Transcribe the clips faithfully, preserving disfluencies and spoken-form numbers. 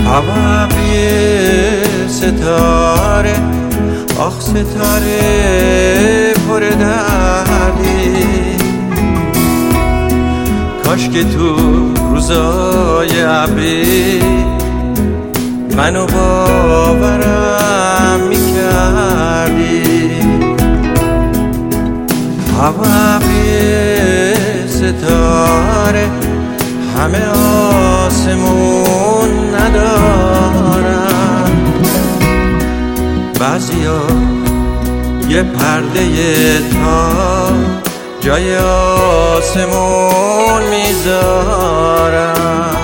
هوا ابری ستاره، آخ ستاره پر دردی، کاش که تو روزای ابری منو باورم میکردی. هوا ابری ستاره، همه آسمون ندارم، بعضیا یه پرده تا جای آسمون میذارم.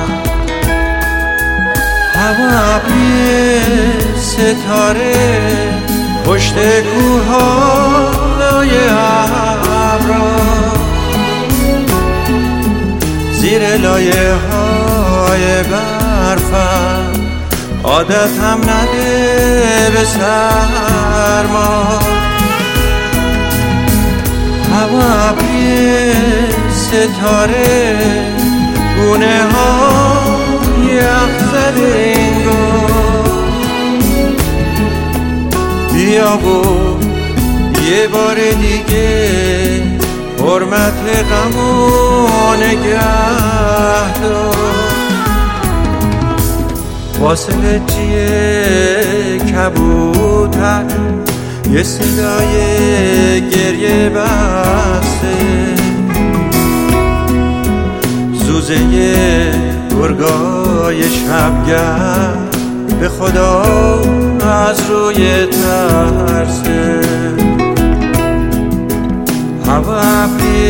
هوا ابری ستاره، پشت کوههای ابرا، زیر لایه های برفم، عادتم نده به سرما. هوا ابری ستاره، گونه ها یخ زده انگار، بیا و یه بار دیگه حرمت غمو نگه دار. فاصله چیه کبوتر، یه صدای گریه بسته، زوزه گرگای شبگرد به خدا از روی ترسه. هوا ابری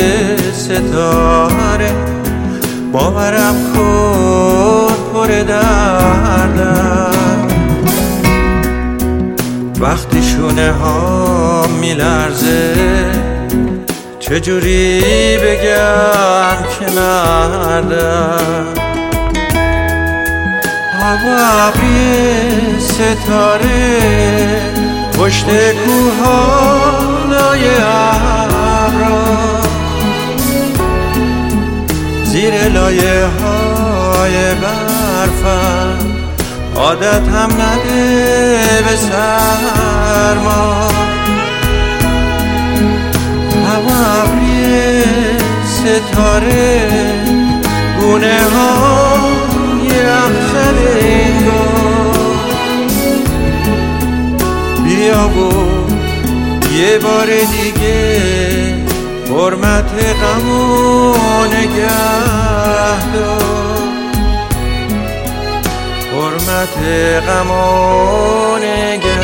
ستاره، باورم کن پر دردم، وقتی شونه ها میلرزه چجوری بگم که مردم. هوا ابری ستاره، پشت کوههای ابرا، زیر لایه های برفم، عادتم نده به سرما. هوا ابری ستاره، گونه ها یخ زده انگار، بیا و یه بار دیگه حرمت غمو نگه دار، حرمت غمو نگه